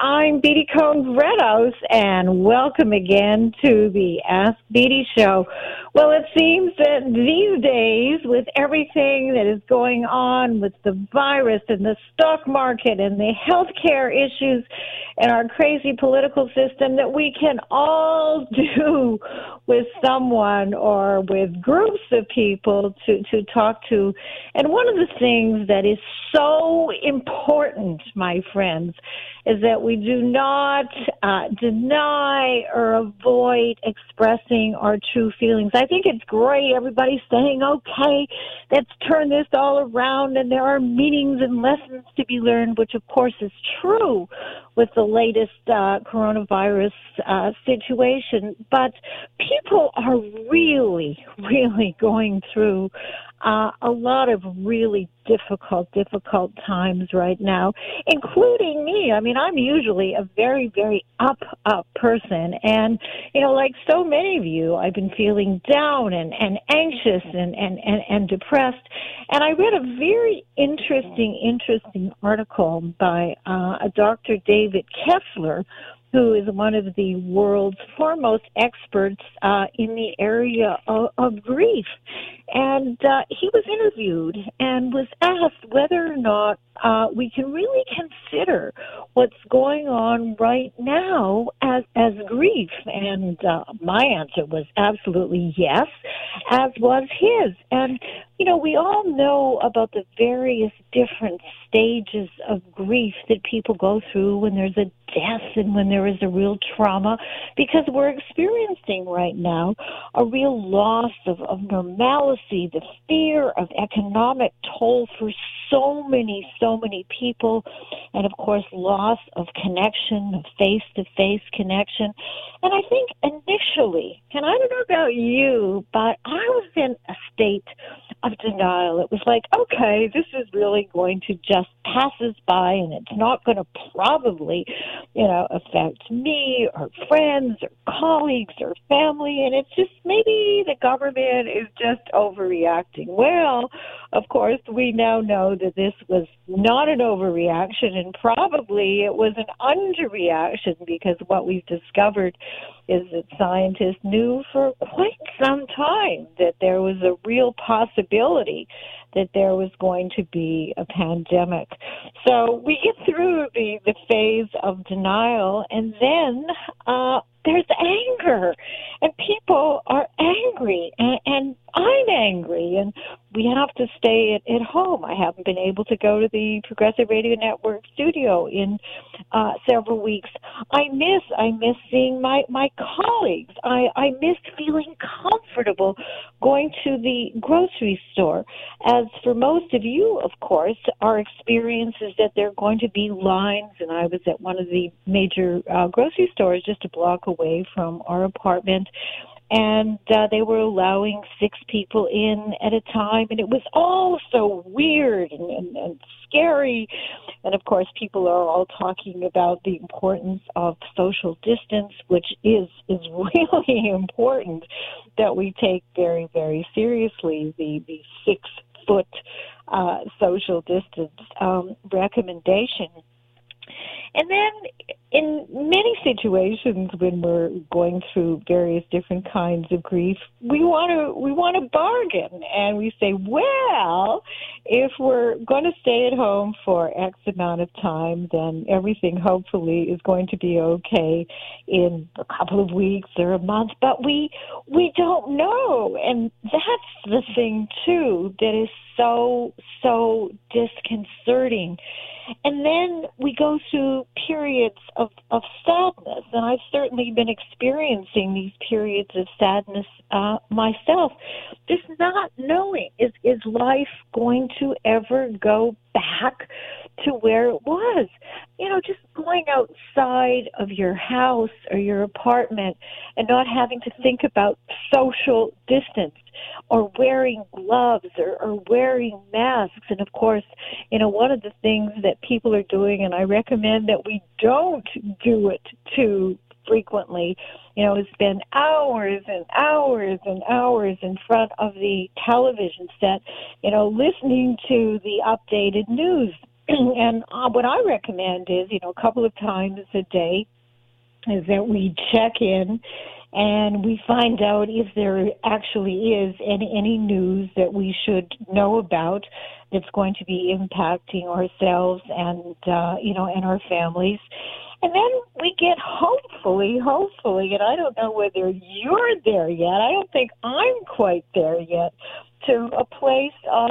I'm Beatty Cohn-Redos, and welcome again to the Ask Beatty Show. Well, it seems that these days, with everything that is going on with the virus and the stock market and the healthcare issues and our crazy political system, that we can all do with someone or with groups of people to talk to. And one of the things that is so important, my friends, is that we do not deny or avoid expressing our true feelings. I think it's great. Everybody's saying, okay, let's turn this all around, and there are meanings and lessons to be learned, which of course is true with the latest coronavirus situation. But people are really, really going through a lot of really difficult times right now, including me. I mean, I'm usually a very, very up person. And, like so many of you, I've been feeling down and anxious and depressed. And I read a very interesting article by a Dr. David Kessler, who is one of the world's foremost experts in the area of grief. And he was interviewed and was asked whether or not we can really consider what's going on right now as grief. And my answer was absolutely yes, as was his. And, we all know about the various different stages of grief that people go through when there's a death and when there is a real trauma, because we're experiencing right now a real loss of normalcy, the fear of economic toll for so many people, and of course loss of connection, of face-to-face connection. And I think initially, and I don't know about you, but I was in a state of denial. It was like, okay, this is really going to just pass us by, and it's not going to probably, affect me or friends or colleagues or family, and it's just maybe the government is just overreacting. Well, of course, we now know that this was not an overreaction, and probably it was an underreaction, because what we've discovered is that scientists knew for quite some time that there was a real possibility that there was going to be a pandemic. So we get through the phase of denial, and then there's anger, and people are angry, and I'm angry, and we have to stay at home. I haven't been able to go to the Progressive Radio Network studio in several weeks. I miss seeing my colleagues. I miss feeling comfortable going to the grocery store. As for most of you, of course, our experience is that there are going to be lines, and I was at one of the major grocery stores just a block away from our apartment, and they were allowing 6 people in at a time, and it was all so weird and scary. And of course, people are all talking about the importance of social distance, which is really important, that we take very, very seriously the 6-foot social distance recommendation. And then in many situations when we're going through various different kinds of grief, we want to bargain, and we say, well, if we're going to stay at home for X amount of time, then everything hopefully is going to be okay in a couple of weeks or a month. But we don't know, and that's the thing too that is so disconcerting. And then we go through periods of sadness, and I've certainly been experiencing these periods of sadness myself. Just not knowing, is life going to ever go back to where it was? Just going outside of your house or your apartment and not having to think about social distance or wearing gloves or wearing masks. And of course, one of the things that people are doing, and I recommend that we don't do it too frequently, is spend hours and hours and hours in front of the television set, listening to the updated news. And what I recommend is, a couple of times a day is that we check in and we find out if there actually is any news that we should know about that's going to be impacting ourselves and and our families. And then we get hopefully, and I don't know whether you're there yet. I don't think I'm quite there yet, to a place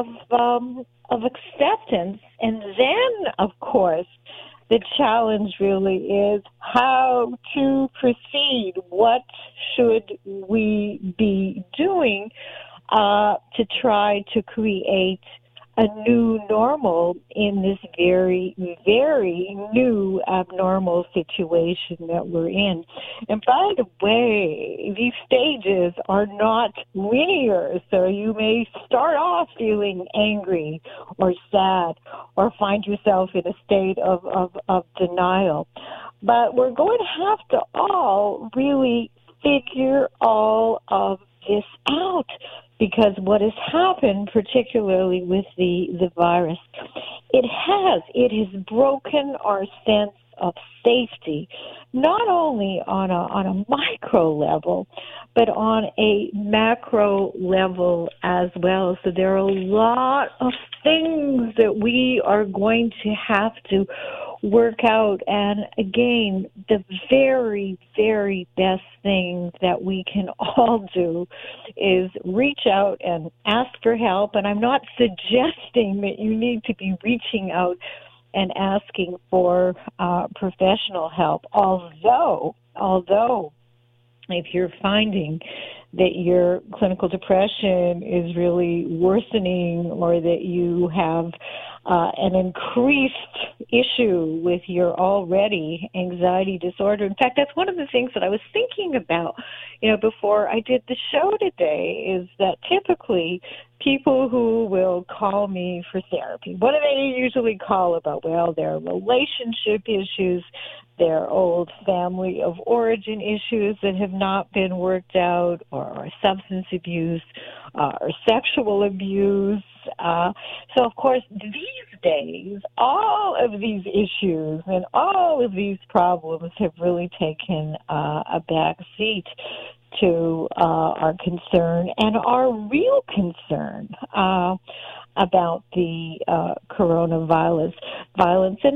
of acceptance. And then, of course, the challenge really is how to proceed. What should we be doing to try to create a new normal in this very, very new abnormal situation that we're in? And by the way, these stages are not linear, so you may start off feeling angry or sad or find yourself in a state of denial. But we're going to have to all really figure all of this out, because what has happened, particularly with the virus, it has broken our sense of safety, not only on a micro level, but on a macro level as well. So there are a lot of things that we are going to have to work out. And again, the very, very best thing that we can all do is reach out and ask for help. And I'm not suggesting that you need to be reaching out and asking for professional help, although if you're finding that your clinical depression is really worsening, or that you have an increased issue with your already anxiety disorder. In fact, that's one of the things that I was thinking about, before I did the show today, is that typically people who will call me for therapy, what do they usually call about? Well, their relationship issues, their old family of origin issues that have not been worked out, or substance abuse, or sexual abuse. So, of course, these days, all of these issues and all of these problems have really taken a back seat to our concern and our real concern about the coronavirus violence. And,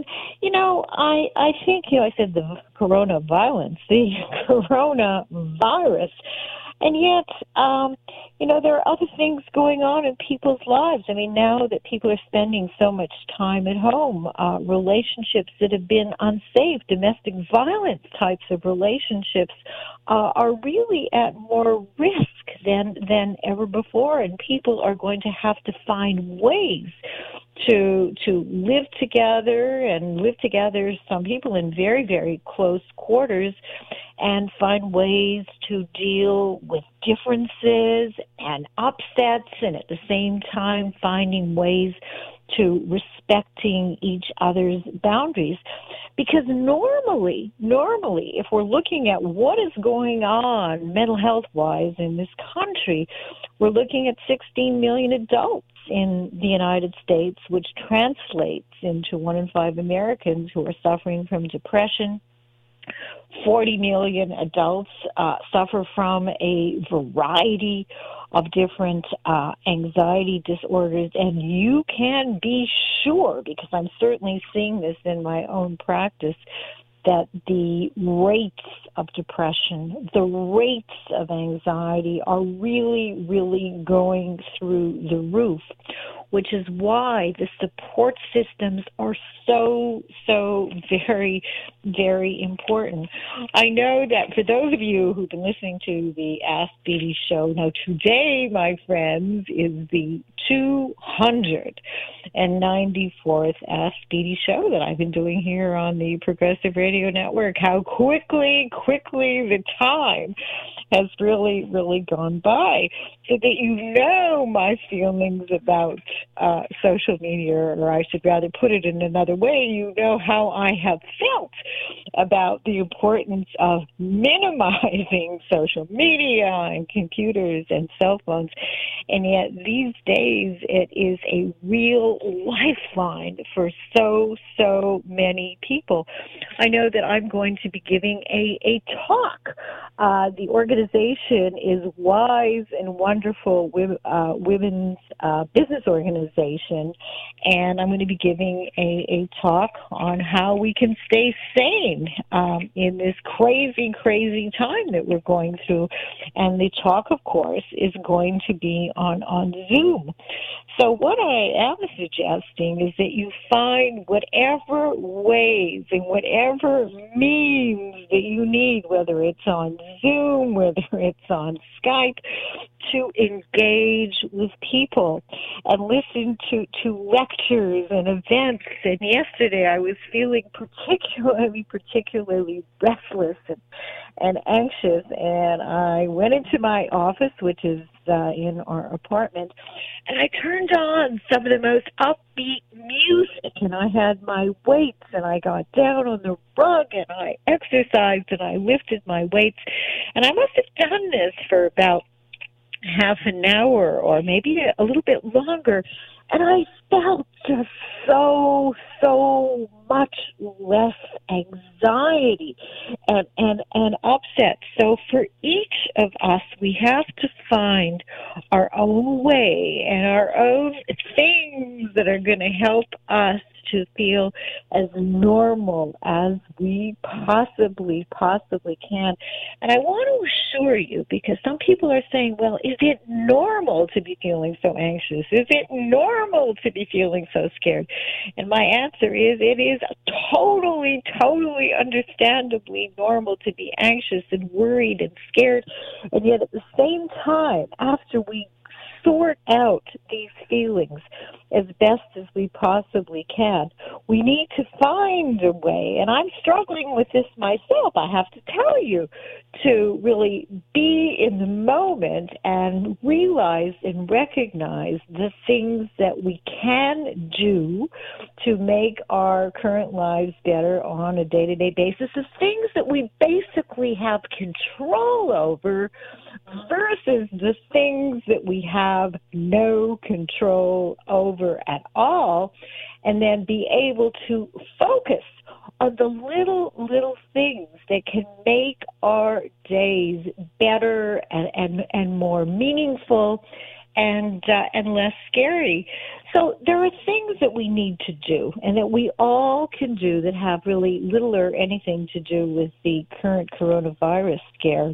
I think, I said the coronavirus, the coronavirus. And yet, there are other things going on in people's lives. I mean, now that people are spending so much time at home, relationships that have been unsafe, domestic violence types of relationships, are really at more risk than ever before. And people are going to have to find ways to live together, some people in very, very close quarters, and find ways to deal with differences and upsets, and at the same time finding ways to respecting each other's boundaries. Because normally, if we're looking at what is going on mental health-wise in this country, we're looking at 16 million adults in the United States, which translates into 1 in 5 Americans who are suffering from depression. 40 million adults suffer from a variety of different anxiety disorders, and you can be sure, because I'm certainly seeing this in my own practice, that the rates of depression, the rates of anxiety are really, really going through the roof, which is why the support systems are so very, very important. I know that for those of you who've been listening to the Ask Beatty show, now today, my friends, is the 294th Ask Beatty show that I've been doing here on the Progressive Radio Network. How quickly the time has really, really gone by, so that my feelings about social media, or I should rather put it in another way, how I have felt about the importance of minimizing social media and computers and cell phones. And yet these days, days, it is a real lifeline for so many people. I know that I'm going to be giving a talk. The organization is Wise and Wonderful Women's Business Organization, and I'm going to be giving a talk on how we can stay sane in this crazy time that we're going through. And the talk, of course, is going to be on Zoom. So what I am suggesting is that you find whatever ways and whatever means that you need, whether it's on Zoom, whether it's on Skype, to engage with people and listen to lectures and events. And yesterday I was feeling particularly restless and anxious, and I went into my office, which is in our apartment, and I turned on some of the most upbeat music, and I had my weights, and I got down on the rug, and I exercised, and I lifted my weights, and I must have done this for about half an hour or maybe a little bit longer, and I felt just so much less anxiety and upset. So for each of us, we have to find our own way and our own things that are going to help us to feel as normal as we possibly can. And I want to assure you, because some people are saying, well, is it normal to be feeling so anxious? Is it normal to be feeling so scared? And my answer is, it is totally understandably normal to be anxious and worried and scared. And yet at the same time, after we sort out these feelings as best as we possibly can, we need to find a way, and I'm struggling with this myself, I have to tell you, to really be in the moment and realize and recognize the things that we can do to make our current lives better on a day-to-day basis, the things that we basically have control over versus the things that we have no control over at all, and then be able to focus on the little things that can make our days better and more meaningful and less scary. So there are things that we need to do and that we all can do that have really little or anything to do with the current coronavirus scare.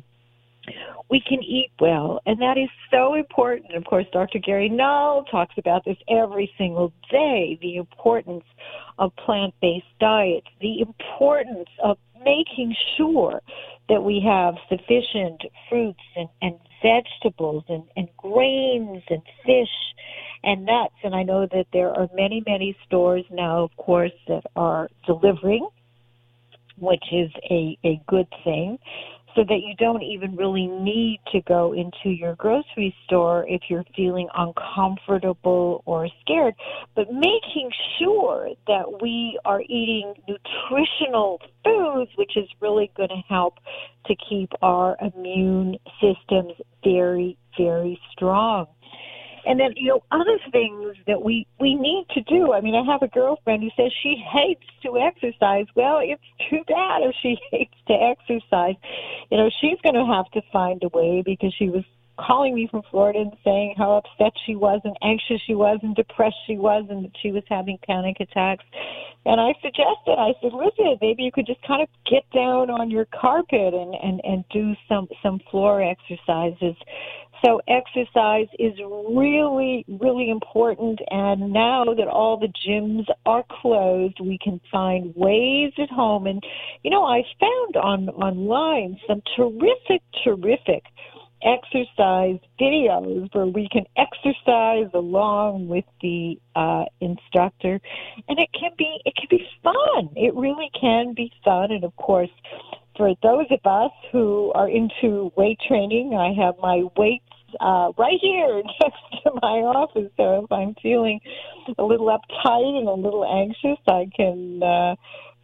We can eat well, and that is so important. Of course, Dr. Gary Null talks about this every single day, the importance of plant-based diets, the importance of making sure that we have sufficient fruits and vegetables and grains and fish and nuts. And I know that there are many stores now, of course, that are delivering, which is a good thing, so that you don't even really need to go into your grocery store if you're feeling uncomfortable or scared. But making sure that we are eating nutritional foods, which is really going to help to keep our immune systems very strong. And then, other things that we need to do. I mean, I have a girlfriend who says she hates to exercise. Well, it's too bad if she hates to exercise. She's going to have to find a way, because she was calling me from Florida and saying how upset she was and anxious she was and depressed she was and that she was having panic attacks. And I said, listen, maybe you could just kind of get down on your carpet and do some floor exercises. So exercise is really important, and now that all the gyms are closed, we can find ways at home. And, I found online some terrific exercise videos where we can exercise along with the instructor, and it can be fun. It really can be fun. And of course, for those of us who are into weight training, I have my weights right here next to my office. So if I'm feeling a little uptight and a little anxious, I can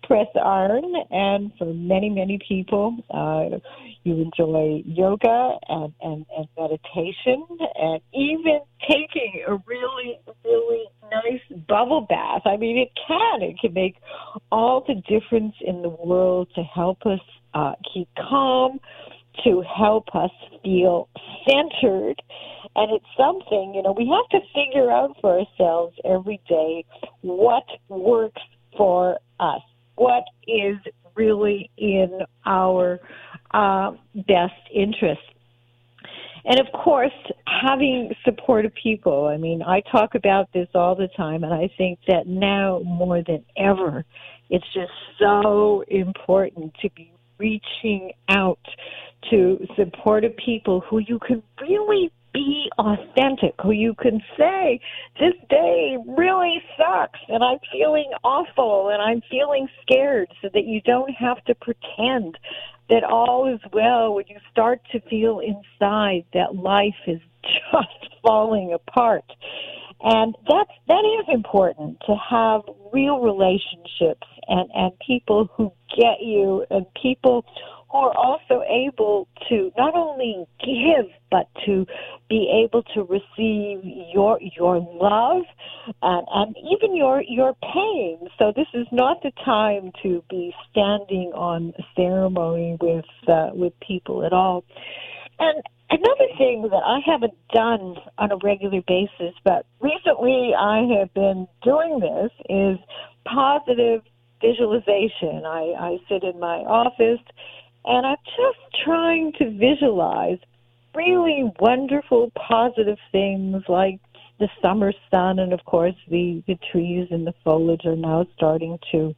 press iron, and for many, many people, you enjoy yoga and meditation, and even taking a really, really nice bubble bath. I mean, it can make all the difference in the world to help us keep calm, to help us feel centered. And it's something, we have to figure out for ourselves every day what works for us, what is really in our best interest. And of course, having supportive people. I mean, I talk about this all the time, and I think that now more than ever, it's just so important to be reaching out to supportive people who you can really be authentic, who you can say, this day really sucks, and I'm feeling awful, and I'm feeling scared, so that you don't have to pretend that all is well when you start to feel inside that life is just falling apart. And that is important, to have real relationships and people who get you, and people who are also able to not only give, but to be able to receive your love and even your pain. So this is not the time to be standing on ceremony with people at all. And another thing that I haven't done on a regular basis, but recently I have been doing this, is positive visualization. I sit in my office, and I'm just trying to visualize really wonderful, positive things like the summer sun, and of course the trees and the foliage are now starting to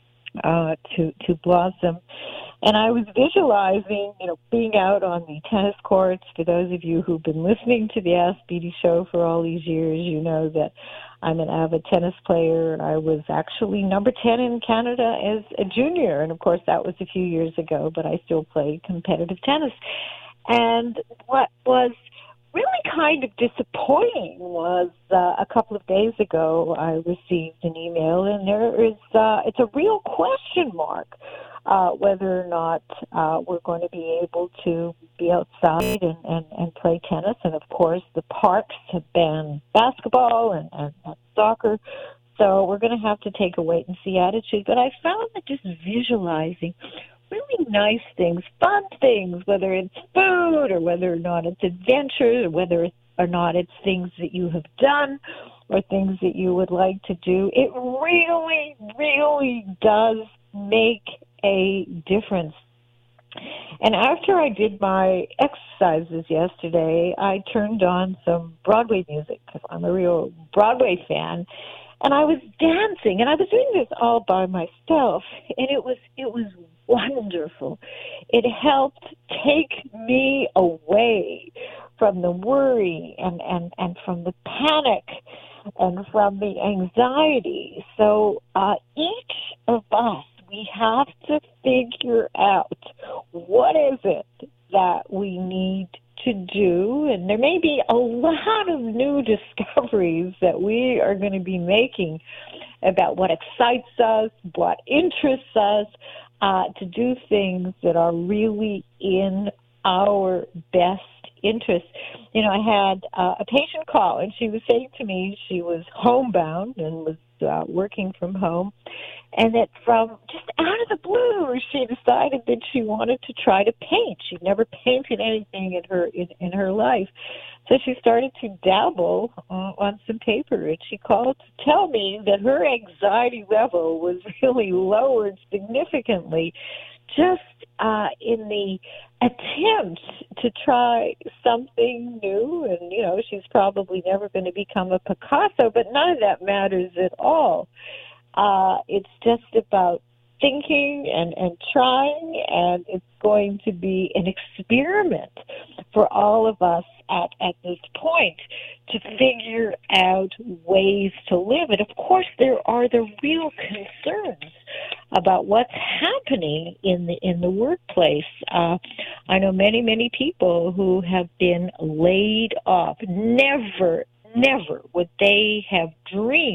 blossom. And I was visualizing, being out on the tennis courts. For those of you who've been listening to the Ask Beatty show for all these years, you know that I'm an avid tennis player. I was actually number 10 in Canada as a junior, and of course that was a few years ago, but I still play competitive tennis. And what was really kind of disappointing was a couple of days ago I received an email, and it's a real question mark whether or not we're going to be able to be outside and play tennis. And of course the parks have banned basketball and soccer, so we're going to have to take a wait-and-see attitude. But I found that just visualizing really nice things, fun things, whether it's food or whether or not it's adventures or whether or not it's things that you have done or things that you would like to do, it really, really does make a difference. And after I did my exercises yesterday, I turned on some Broadway music because I'm a real Broadway fan. And I was dancing, and I was doing this all by myself, and it was wonderful. It helped take me away from the worry and from the panic and from the anxiety. So each of us, we have to figure out what is it that we need to do, and there may be a lot of new discoveries that we are going to be making about what excites us, what interests us, to do things that are really in our best interest. I had a patient call, and she was saying to me she was homebound and was working from home, and that from just out of the blue, she decided that she wanted to try to paint. She'd never painted anything in her life, so she started to dabble on some paper. And she called to tell me that her anxiety level was really lowered significantly, just in the attempt to try something new. And she's probably never going to become a Picasso, but none of that matters at all. It's just about thinking and trying, and it's going to be an experiment for all of us at this point to figure out ways to live. And of course, there are the real concerns about what's happening in the workplace. I know many people who have been laid off. Never would they have dreamed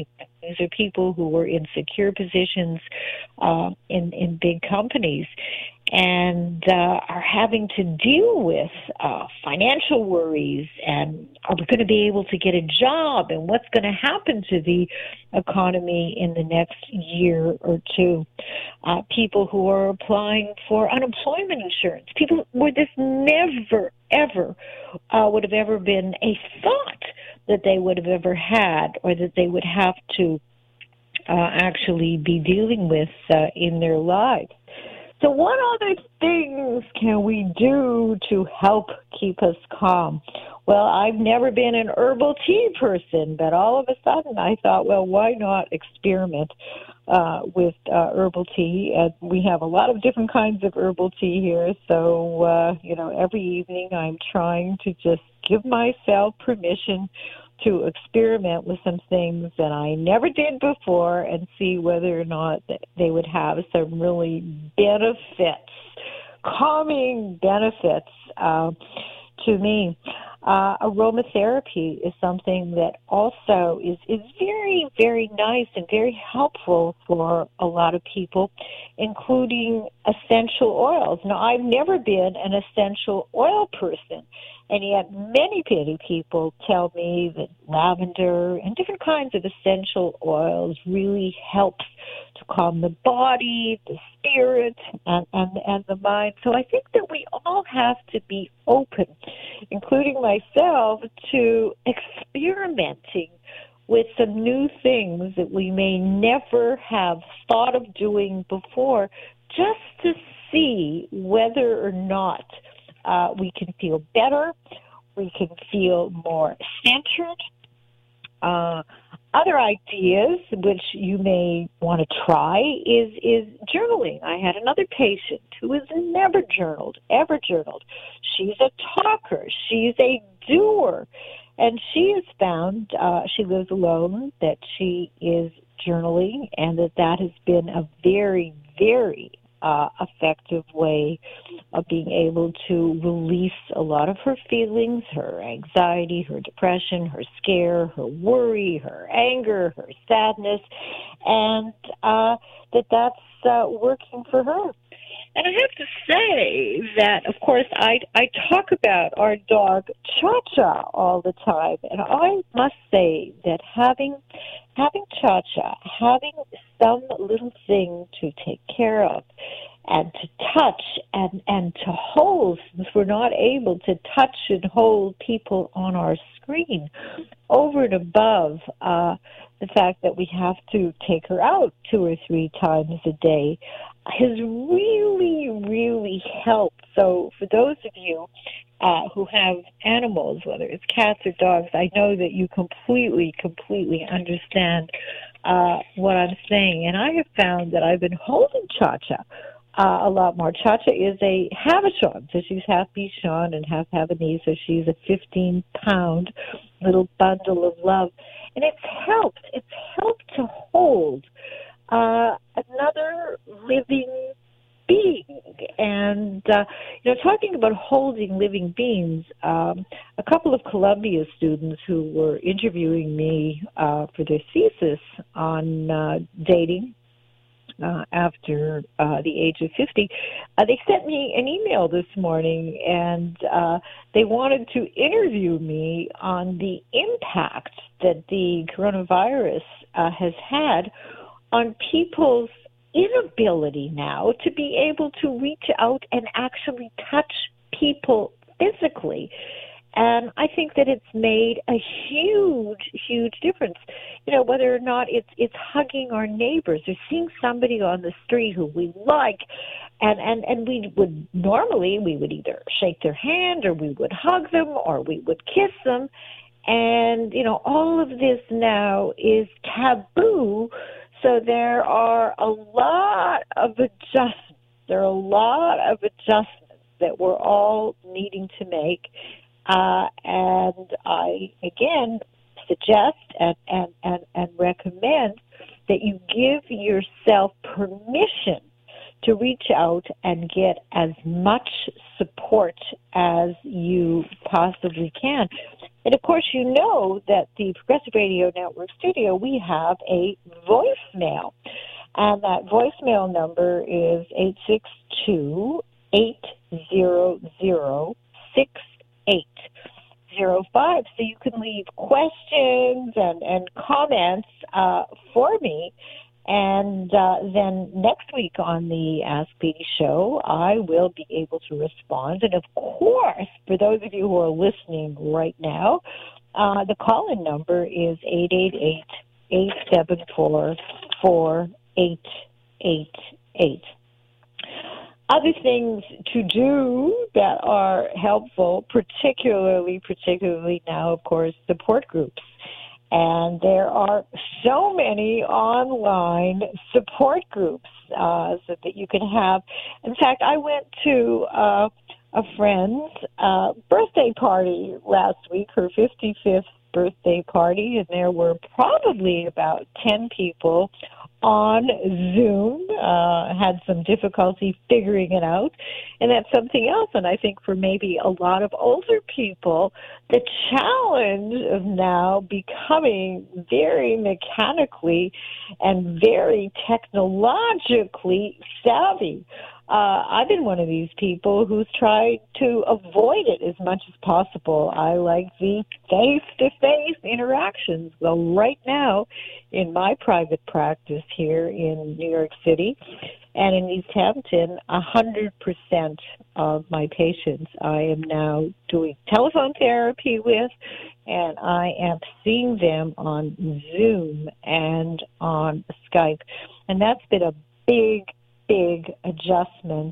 These are people who were in secure positions in big companies and are having to deal with financial worries, and are we going to be able to get a job, and what's going to happen to the economy in the next year or two. People who are applying for unemployment insurance, people where this never, ever would have ever been a thought that they would have ever had, or that they would have to actually be dealing with in their lives. So what other things can we do to help keep us calm? Well, I've never been an herbal tea person, but all of a sudden I thought, well, why not experiment with herbal tea? And we have a lot of different kinds of herbal tea here. So, every evening I'm trying to just give myself permission to experiment with some things that I never did before and see whether or not they would have some really benefits, calming benefits to me. Aromatherapy is something that also is very, very nice and very helpful for a lot of people, including essential oils. Now, I've never been an essential oil person, and yet many people tell me that lavender and different kinds of essential oils really helps to calm the body, the spirit, and the mind. So I think that we all have to be open, including myself, to experimenting with some new things that we may never have thought of doing before, just to see whether or not we can feel better, we can feel more centered. Other ideas which you may want to try is journaling. I had another patient who has never ever journaled. She's a talker. She's a doer. And she has found, she lives alone, that she is journaling, and that has been a very, very effective way of being able to release a lot of her feelings, her anxiety, her depression, her scare, her worry, her anger, her sadness, and that's working for her. And I have to say that, of course, I talk about our dog Cha-Cha all the time, and I must say that having Cha-Cha, having some little thing to take care of and to touch and to hold, since we're not able to touch and hold people on our screen, over and above the fact that we have to take her out 2 or 3 times a day, has really, really helped. So for those of you who have animals, whether it's cats or dogs, I know that you completely understand what I'm saying. And I have found that I've been holding Cha-Cha a lot more. Cha-Cha is a Havachon, so she's half Bichon and half Havanese, so she's a 15-pound little bundle of love. And it's helped to hold another living being. And, talking about holding living beings, a couple of Columbia students who were interviewing me for their thesis on dating after the age of 50, they sent me an email this morning, and they wanted to interview me on the impact that the coronavirus has had on people's inability now to be able to reach out and actually touch people physically. And I think that it's made a huge difference. Whether or not it's hugging our neighbors or seeing somebody on the street who we like, and we would either shake their hand, or we would hug them, or we would kiss them. And, all of this now is taboo. So there are a lot of adjustments. There are a lot of adjustments that we're all needing to make. And I, again, suggest and recommend that you give yourself permission to reach out and get as much support as you possibly can. And, of course, you know that the Progressive Radio Network studio, we have a voicemail. And that voicemail number is 862-800-6805. So you can leave questions and comments for me. And then next week on the Ask Beatty show, I will be able to respond. And, of course, for those of you who are listening right now, the call-in number is 888-874-4888. Other things to do that are helpful, particularly now, of course, support groups. And there are so many online support groups so that you can have. In fact, I went to a friend's birthday party last week, her 55th birthday party, and there were probably about 10 people on Zoom. Had some difficulty figuring it out. And that's something else. And I think for maybe a lot of older people, the challenge of now becoming very mechanically and very technologically savvy. I've been one of these people who's tried to avoid it as much as possible. I like the face-to-face interactions. Well, right now, in my private practice here in New York City and in East Hampton, 100% of my patients I am now doing telephone therapy with, and I am seeing them on Zoom and on Skype. And that's been a big adjustment,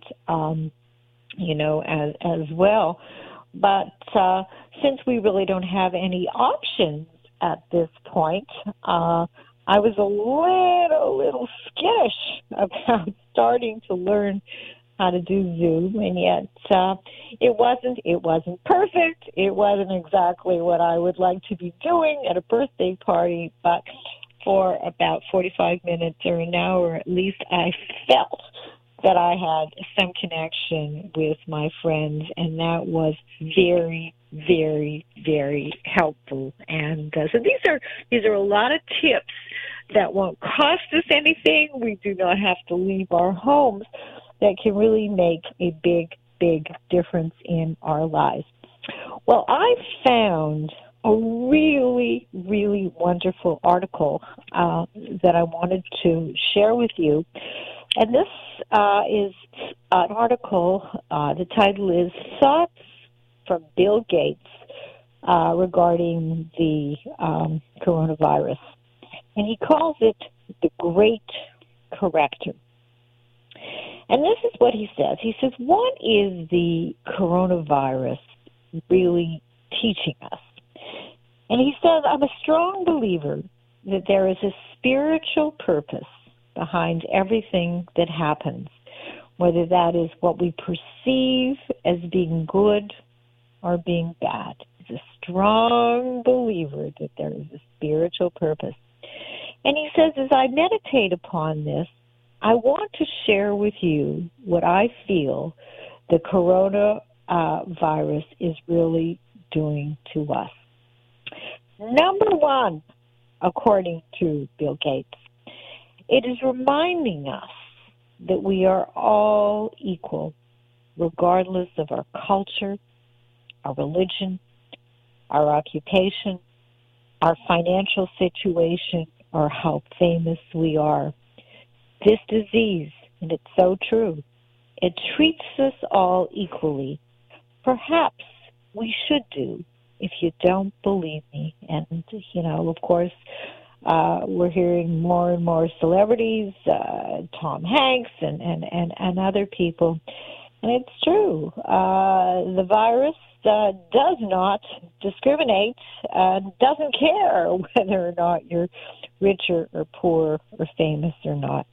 as well. But since we really don't have any options at this point, I was a little skittish about starting to learn how to do Zoom, and yet it wasn't perfect. It wasn't exactly what I would like to be doing at a birthday party, but for about 45 minutes or an hour at least, I felt that I had some connection with my friends, and that was very, very, very helpful. And so these are a lot of tips that won't cost us anything. We do not have to leave our homes, that can really make a big difference in our lives. Well, I found a really, really wonderful article that I wanted to share with you. And this is an article, the title is Thoughts from Bill Gates regarding the coronavirus. And he calls it the Great Corrector. And this is what he says. He says, what is the coronavirus really teaching us? And he says, I'm a strong believer that there is a spiritual purpose behind everything that happens, whether that is what we perceive as being good or being bad. He's a strong believer that there is a spiritual purpose. And he says, as I meditate upon this, I want to share with you what I feel the coronavirus is really doing to us. Number one, according to Bill Gates, it is reminding us that we are all equal, regardless of our culture, our religion, our occupation, our financial situation, or how famous we are. This disease, and it's so true, it treats us all equally. Perhaps we should do, if you don't believe me. And, of course, we're hearing more and more celebrities, Tom Hanks and other people. And it's true. The virus does not discriminate, doesn't care whether or not you're rich or poor or famous or not.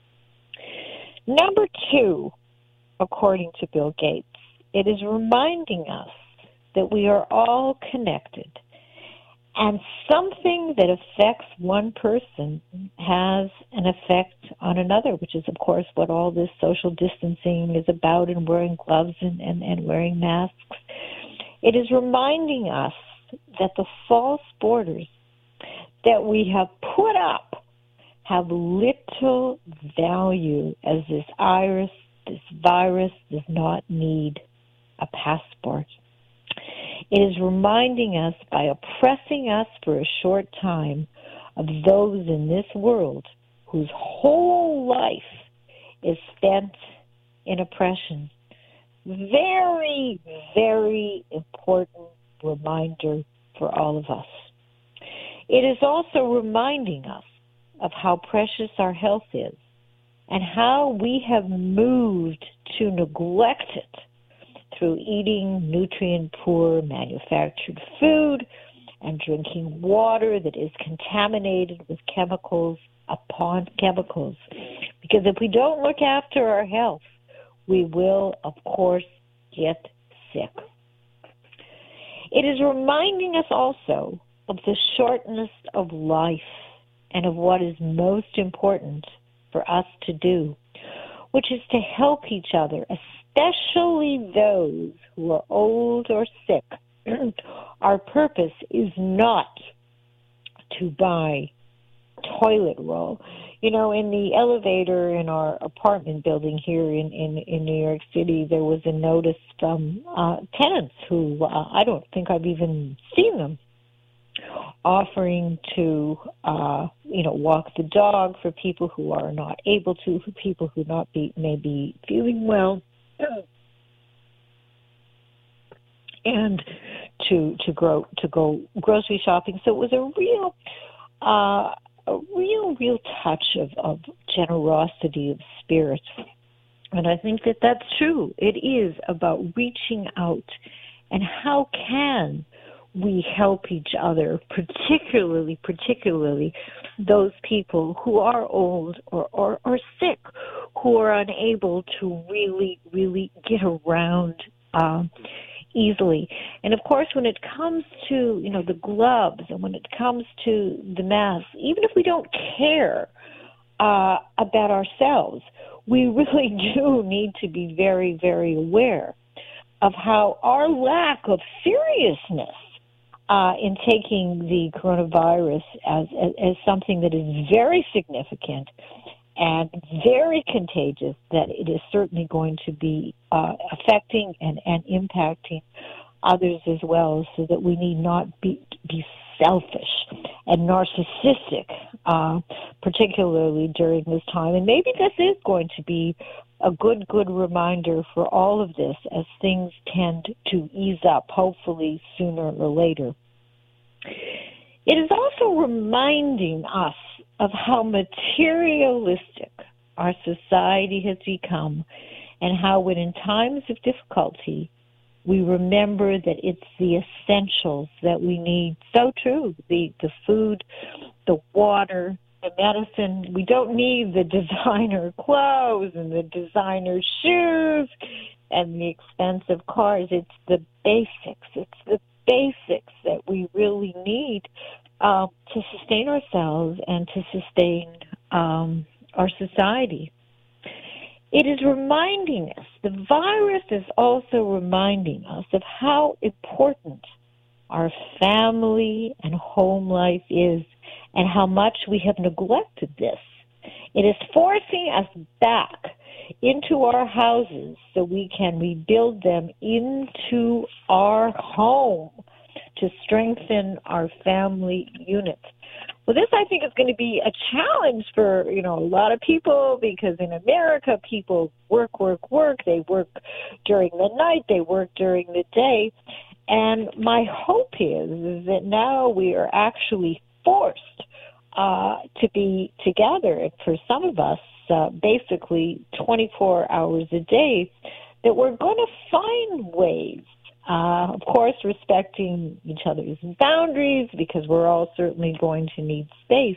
Number two, according to Bill Gates, it is reminding us that we are all connected, and something that affects one person has an effect on another, which is, of course, what all this social distancing is about, and wearing gloves and wearing masks. It is reminding us that the false borders that we have put up have little value, as this virus does not need a passport. It is reminding us, by oppressing us for a short time, of those in this world whose whole life is spent in oppression. Very, very important reminder for all of us. It is also reminding us of how precious our health is and how we have moved to neglect it through eating nutrient-poor manufactured food and drinking water that is contaminated with chemicals upon chemicals. Because if we don't look after our health, we will, of course, get sick. It is reminding us also of the shortness of life and of what is most important for us to do, which is to help each other, especially those who are old or sick. Our purpose is not to buy toilet roll. You know, in the elevator in our apartment building here in New York City, there was a notice from tenants who I don't think I've even seen them, offering to, walk the dog for people who are not able to, for people who may be feeling well, and to go grocery shopping. So it was a real touch of generosity of spirit. And I think that that's true. It is about reaching out, and how can we help each other, particularly those people who are old or sick, who are unable to really get around easily. And of course, when it comes to, the gloves, and when it comes to the masks, even if we don't care about ourselves, we really do need to be very, very aware of how our lack of seriousness in taking the coronavirus as something that is very significant and very contagious, that it is certainly going to be affecting and impacting others as well, so that we need not be selfish and narcissistic, particularly during this time. And maybe this is going to be a good reminder for all of this as things tend to ease up, hopefully sooner or later. It is also reminding us of how materialistic our society has become, and how when in times of difficulty, we remember that it's the essentials that we need. So true, the food, the water, the medicine. We don't need the designer clothes and the designer shoes and the expensive cars. It's the basics. It's the basics that we really need to sustain ourselves and to sustain our society. It is reminding us, the virus is also reminding us of how important our family and home life is, and how much we have neglected this. It is forcing us back into our houses so we can rebuild them into our home to strengthen our family unit. Well, this, I think, is going to be a challenge for, a lot of people, because in America, people work. They work during the night. They work during the day. And my hope is that now we are actually forced to be together. And for some of us, basically 24 hours a day, that we're going to find ways, of course, respecting each other's boundaries, because we're all certainly going to need space,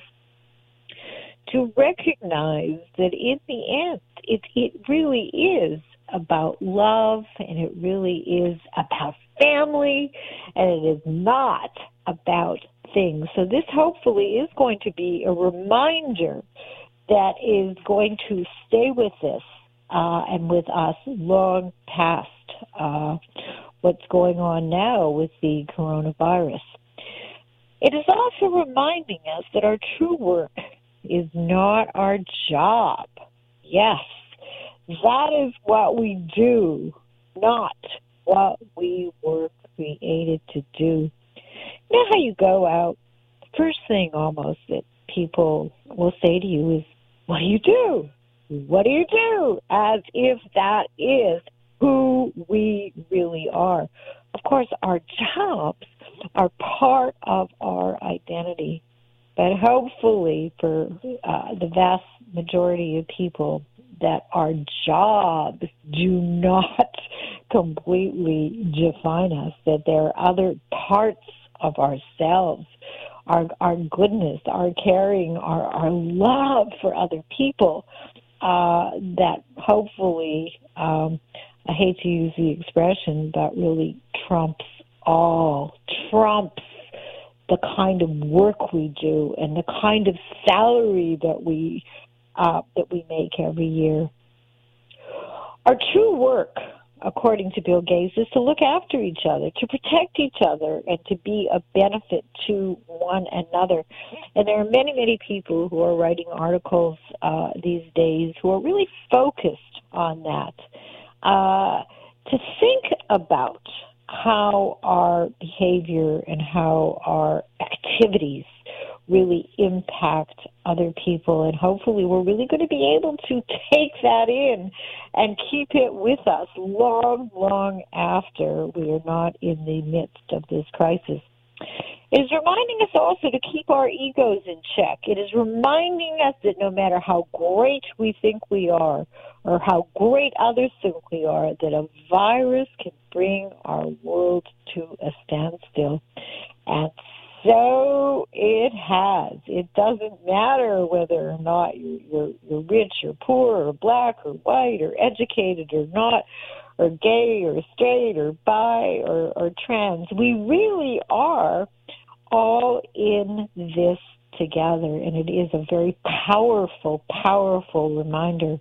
to recognize that in the end, it really is about love, and it really is about family, and it is not about things. So this hopefully is going to be a reminder that is going to stay with us and with us long past what's going on now with the coronavirus. It is also reminding us that our true work is not our job. Yes, that is what we do, not what we were created to do. You know how you go out, the first thing almost that people will say to you is, what do you do? What do you do? As if that is who we really are. Of course, our jobs are part of our identity, but hopefully for the vast majority of people, that our jobs do not completely define us, that there are other parts of ourselves, our goodness, our caring, our love for other people, that hopefully, I hate to use the expression, but really trumps the kind of work we do and the kind of salary that we make every year. Our true work, according to Bill Gates, is to look after each other, to protect each other, and to be a benefit to one another. And there are many, many people who are writing articles these days who are really focused on that. To think about how our behavior and how our activities really impact other people, and hopefully we're really going to be able to take that in and keep it with us long, long after we are not in the midst of this crisis. It is reminding us also to keep our egos in check. It is reminding us that no matter how great we think we are, or how great others think we are, that a virus can bring our world to a standstill. And so it has. It doesn't matter whether or not you're rich or poor or black or white or educated or not, or gay or straight or bi or trans. We really are all in this together, and it is a very powerful, powerful reminder.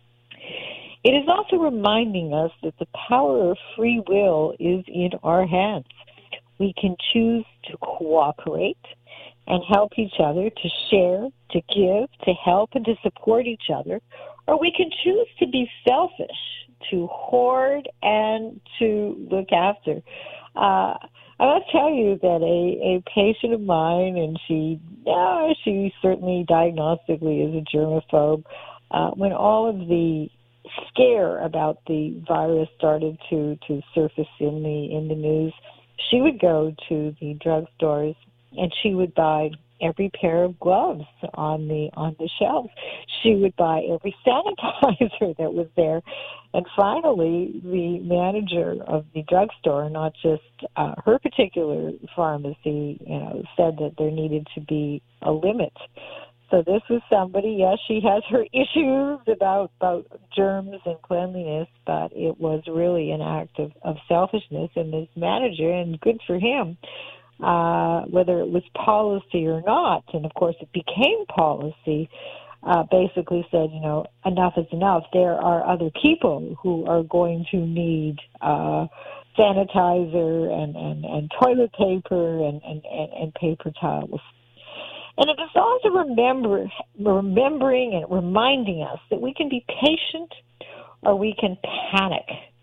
It is also reminding us that the power of free will is in our hands. We can choose to cooperate and help each other, to share, to give, to help, and to support each other. Or we can choose to be selfish, to hoard, and to look after. I must tell you that a patient of mine, and she certainly diagnostically is a germaphobe, when all of the scare about the virus started to surface in the news, she would go to the drugstores and she would buy every pair of gloves on the shelves. She would buy every sanitizer that was there. And finally, the manager of the drugstore, not just her particular pharmacy, said that there needed to be a limit. So this was somebody, yes, she has her issues about germs and cleanliness, but it was really an act of selfishness in this manager, and good for him, whether it was policy or not. And, of course, it became policy, basically said, enough is enough. There are other people who are going to need sanitizer and toilet paper and paper towels. And it is also remembering and reminding us that we can be patient or we can panic.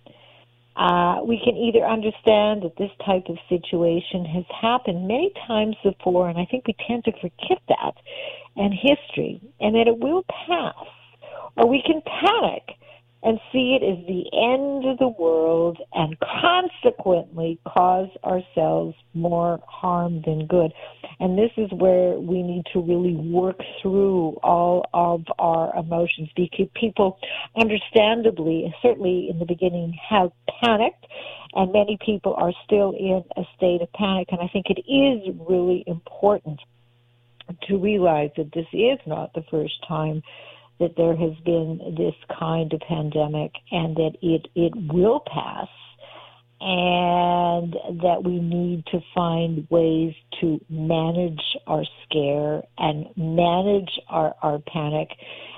We can either understand that this type of situation has happened many times before, and I think we tend to forget that in history, and that it will pass. Or we can panic and see it as the end of the world and consequently cause ourselves more harm than good. And this is where we need to really work through all of our emotions, because people understandably, certainly in the beginning, have panicked, and many people are still in a state of panic. And I think it is really important to realize that this is not the first time that there has been this kind of pandemic, and that it will pass, and that we need to find ways to manage our scare and manage our panic,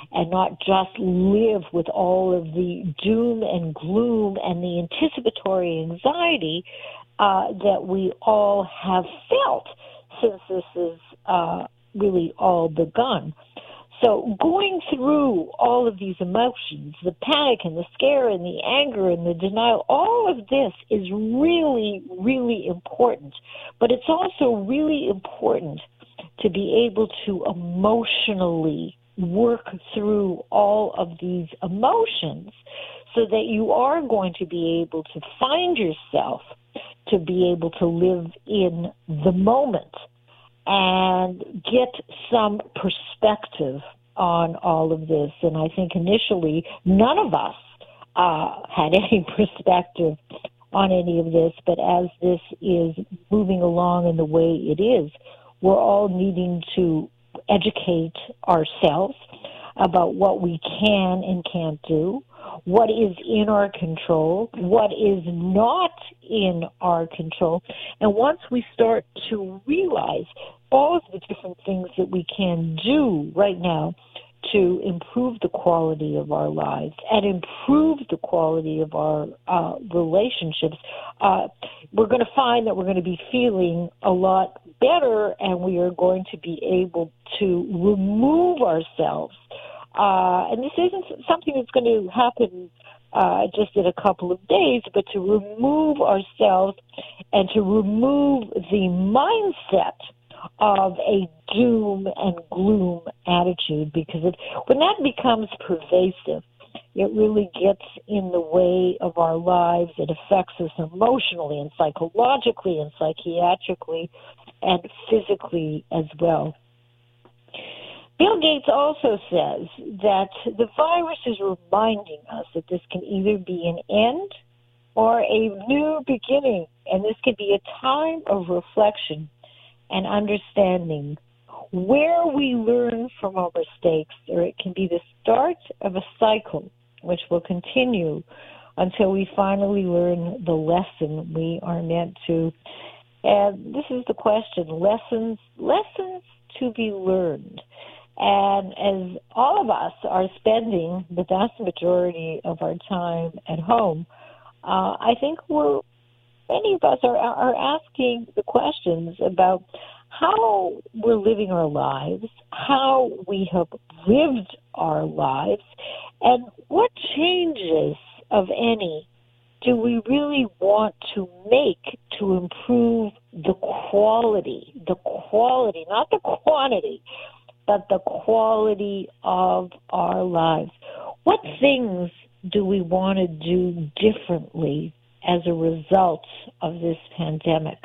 and not just live with all of the doom and gloom and the anticipatory anxiety that we all have felt since this is really all begun. So going through all of these emotions, the panic and the scare and the anger and the denial, all of this is really, really important. But it's also really important to be able to emotionally work through all of these emotions so that you are going to be able to find yourself to be able to live in the moment and get some perspective on all of this. And I think initially none of us had any perspective on any of this, but as this is moving along in the way it is, we're all needing to educate ourselves about what we can and can't do, what is in our control, what is not in our control. And once we start to realize all of the different things that we can do right now to improve the quality of our lives and improve the quality of our relationships, we're going to find that we're going to be feeling a lot better, and we are going to be able to remove ourselves. And this isn't something that's going to happen just in a couple of days, but to remove ourselves and to remove the mindset of a doom and gloom attitude, because when that becomes pervasive, it really gets in the way of our lives. It affects us emotionally and psychologically and psychiatrically and physically as well. Bill Gates also says that the virus is reminding us that this can either be an end or a new beginning, and this could be a time of reflection and understanding where we learn from our mistakes, or it can be the start of a cycle which will continue until we finally learn the lesson we are meant to. And this is the question, lessons to be learned. And as all of us are spending the vast majority of our time at home, I think many of us are asking the questions about how we're living our lives, how we have lived our lives, and what changes, of any, do we really want to make to improve the quality, not the quantity, but the quality of our lives. What things do we want to do differently as a result of this pandemic?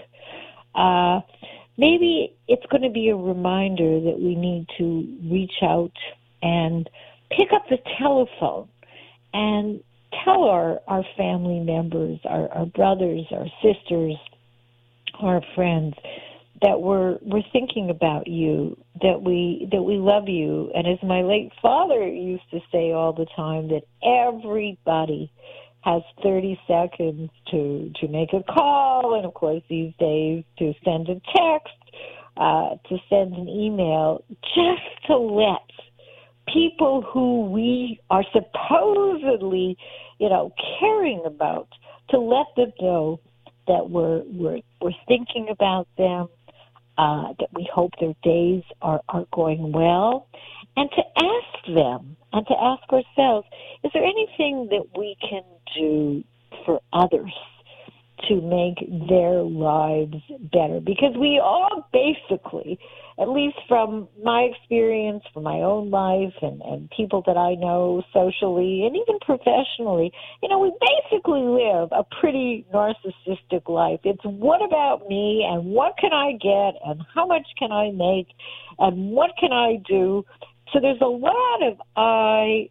Maybe it's going to be a reminder that we need to reach out and pick up the telephone and tell our family members, our brothers, our sisters, our friends, that we're thinking about you, that we love you. And as my late father used to say all the time, that everybody has 30 seconds to make a call, and of course these days to send a text, to send an email, just to let people who we are supposedly, caring about, to let them know that we're thinking about them, that we hope their days are going well, and to ask them and to ask ourselves, is there anything that we can do for others to make their lives better? Because we all basically, at least from my experience, from my own life and people that I know socially and even professionally, we basically live a pretty narcissistic life. It's what about me, and what can I get, and how much can I make, and what can I do? So there's a lot of I.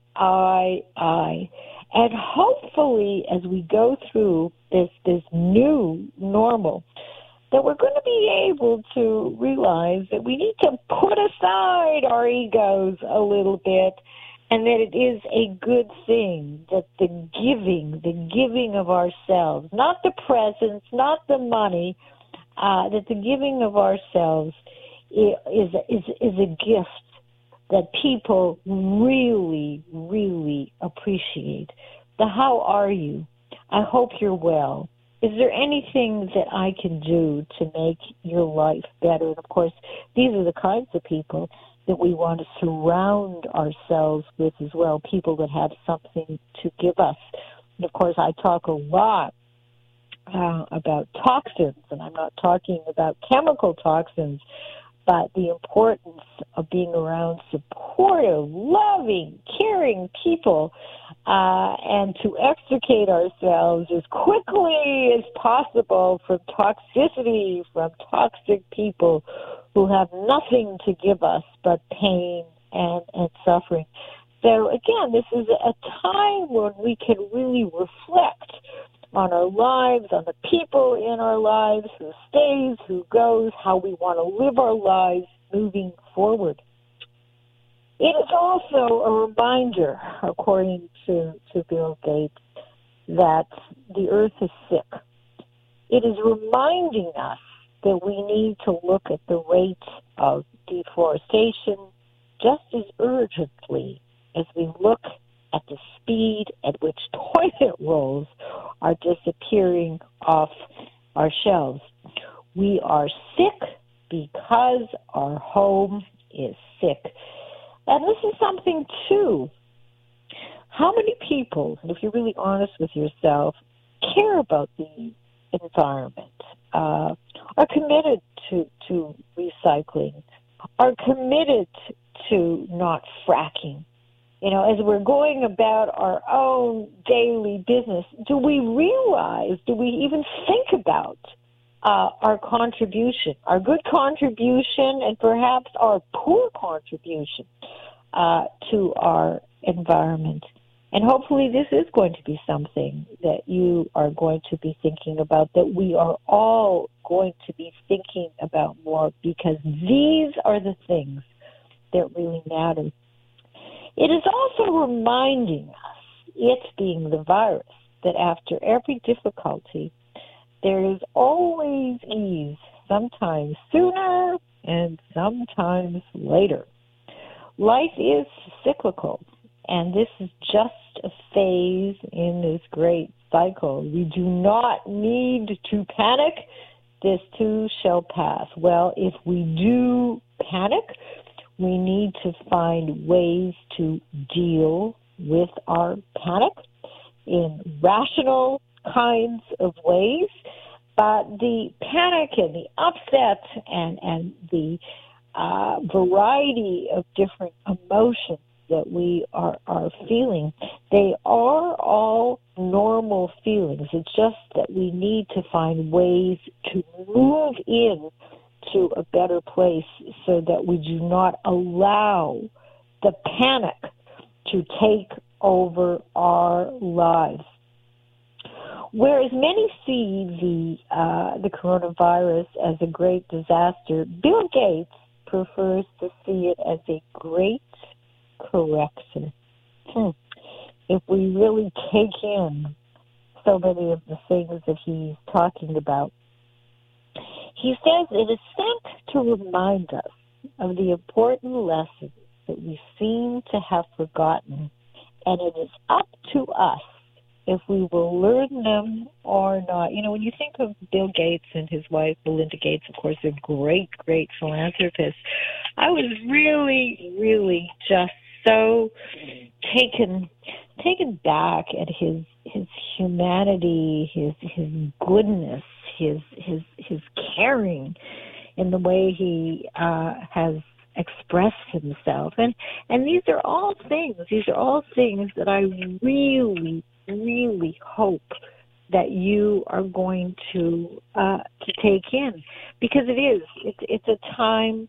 And hopefully as we go through this new normal, that we're going to be able to realize that we need to put aside our egos a little bit, and that it is a good thing that the giving of ourselves, not the presents, not the money, that the giving of ourselves is a gift that people really, really appreciate. The how are you? I hope you're well. Is there anything that I can do to make your life better? And of course, these are the kinds of people that we want to surround ourselves with as well, people that have something to give us. And of course, I talk a lot about toxins, and I'm not talking about chemical toxins, but the importance of being around supportive, loving, caring people, and to extricate ourselves as quickly as possible from toxicity, from toxic people who have nothing to give us but pain and suffering. So again, this is a time when we can really reflect on our lives, on the people in our lives, who stays, who goes, how we want to live our lives moving forward. It is also a reminder, according to Bill Gates, that the earth is sick. It is reminding us that we need to look at the rate of deforestation just as urgently as we look at the speed at which toilet rolls are disappearing off our shelves. We are sick because our home is sick. And this is something, too. How many people, and if you're really honest with yourself, care about the environment, are committed to recycling, are committed to not fracking? You know, as we're going about our own daily business, do we realize, do we even think about our contribution, our good contribution, and perhaps our poor contribution to our environment? And hopefully this is going to be something that you are going to be thinking about, that we are all going to be thinking about more, because these are the things that really matter. It is also reminding us, it being the virus, that after every difficulty, there is always ease, sometimes sooner and sometimes later. Life is cyclical, and this is just a phase in this great cycle. We do not need to panic. This too shall pass. Well, if we do panic, we need to find ways to deal with our panic in rational kinds of ways. But the panic and the upset and the variety of different emotions that we are feeling, they are all normal feelings. It's just that we need to find ways to move in to a better place so that we do not allow the panic to take over our lives. Whereas many see the coronavirus as a great disaster, Bill Gates prefers to see it as a great correction. If we really take in so many of the things that he's talking about, he says it is sent to remind us of the important lessons that we seem to have forgotten, and it is up to us if we will learn them or not. You know, when you think of Bill Gates and his wife, Melinda Gates, of course, they're great, great philanthropists. I was really, really just so taken back at his humanity, his goodness, his caring in the way he has expressed himself. And these are all things that I really, really hope that you are going to take in, because it's a time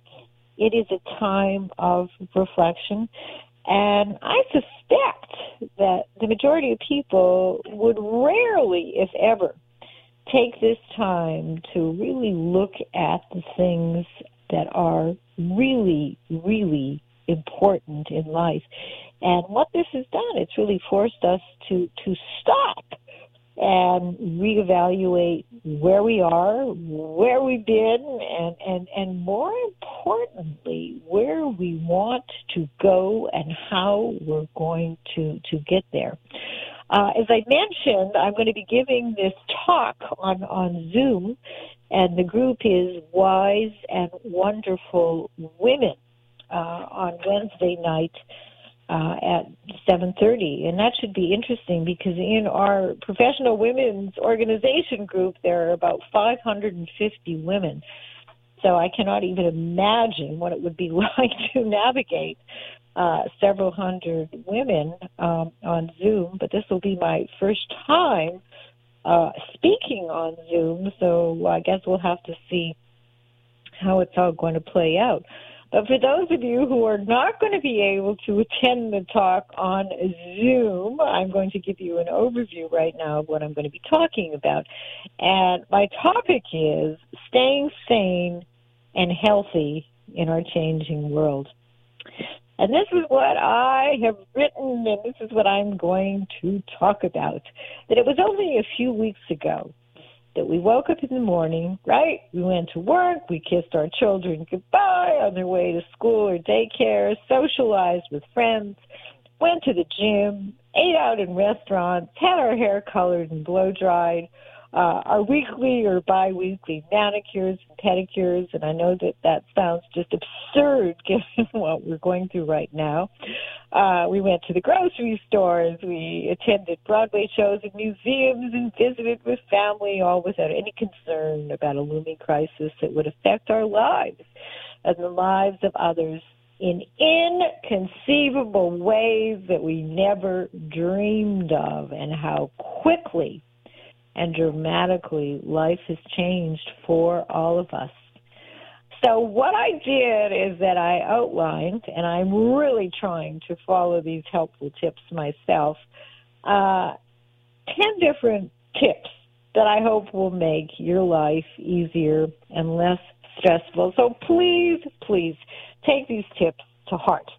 of reflection. And I suspect that the majority of people would rarely, if ever, take this time to really look at the things that are really, really important in life. And what this has done, it's really forced us to stop and reevaluate where we are, where we've been, and more importantly, where we want to go and how we're going to get there. As I mentioned, I'm going to be giving this talk on Zoom, and the group is Wise and Wonderful Women on Wednesday night at 7:30, and that should be interesting because in our professional women's organization group, there are about 550 women. So I cannot even imagine what it would be like to navigate several hundred women on Zoom. But this will be my first time speaking on Zoom, so I guess we'll have to see how it's all going to play out. But for those of you who are not going to be able to attend the talk on Zoom, I'm going to give you an overview right now of what I'm going to be talking about. And my topic is staying sane and healthy in our changing world. And this is what I have written, and this is what I'm going to talk about. That it was only a few weeks ago that we woke up in the morning, right? We went to work, we kissed our children goodbye on their way to school or daycare, socialized with friends, went to the gym, ate out in restaurants, had our hair colored and blow-dried, our weekly or bi-weekly manicures and pedicures, and I know that sounds just absurd given what we're going through right now. We went to the grocery stores, we attended Broadway shows and museums and visited with family, all without any concern about a looming crisis that would affect our lives and the lives of others in inconceivable ways that we never dreamed of, and how quickly and dramatically life has changed for all of us. So what I did is that I outlined, and I'm really trying to follow these helpful tips myself, 10 different tips that I hope will make your life easier and less stressful. So please, please take these tips to heart.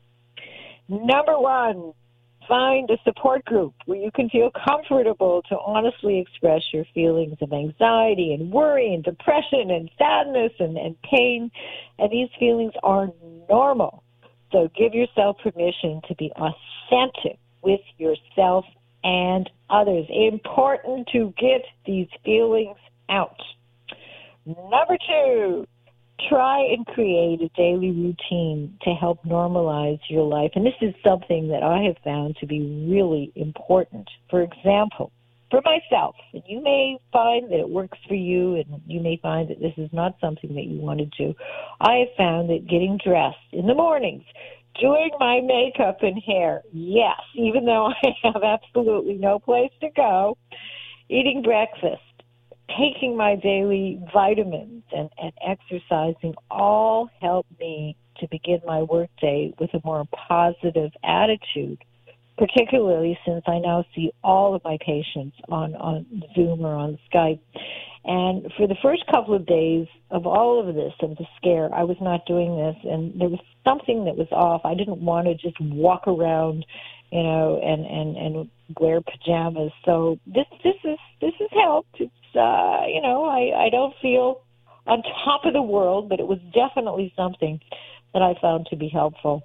Number one, find a support group where you can feel comfortable to honestly express your feelings of anxiety and worry and depression and sadness and pain. And these feelings are normal. So give yourself permission to be authentic with yourself and others. Important to get these feelings out. Number two, try and create a daily routine to help normalize your life. And this is something that I have found to be really important. For example, for myself, and you may find that it works for you, and you may find that this is not something that you want to do, I have found that getting dressed in the mornings, doing my makeup and hair, yes, even though I have absolutely no place to go, eating breakfast, taking my daily vitamins and exercising all help me to begin my workday with a more positive attitude, particularly since I now see all of my patients on Zoom or on Skype. And for the first couple of days of all of this, of the scare, I was not doing this, and there was something that was off. I didn't want to just walk around, and wear pajamas. So this has helped. It's I don't feel on top of the world, but it was definitely something that I found to be helpful.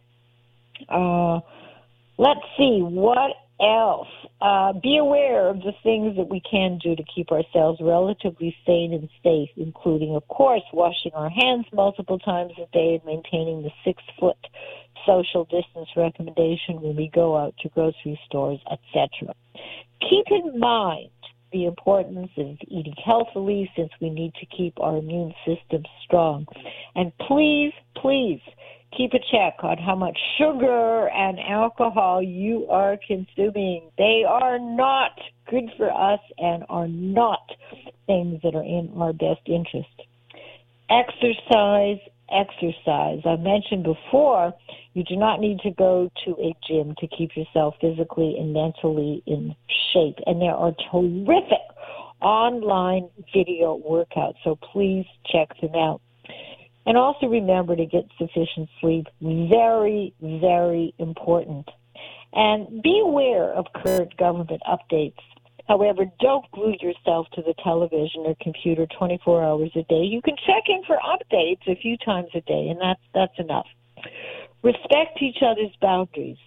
Let's see, what else? Be aware of the things that we can do to keep ourselves relatively sane and safe, including, of course, washing our hands multiple times a day and maintaining the 6-foot social distance recommendation when we go out to grocery stores, etc. Keep in mind the importance of eating healthily, since we need to keep our immune system strong. And please, please keep a check on how much sugar and alcohol you are consuming. They are not good for us and are not things that are in our best interest. Exercise. I mentioned before, you do not need to go to a gym to keep yourself physically and mentally in shape. And there are terrific online video workouts, so please check them out. And also remember to get sufficient sleep. Very, very important. And be aware of current government updates. However, don't glue yourself to the television or computer 24 hours a day. You can check in for updates a few times a day, and that's enough. Respect each other's boundaries.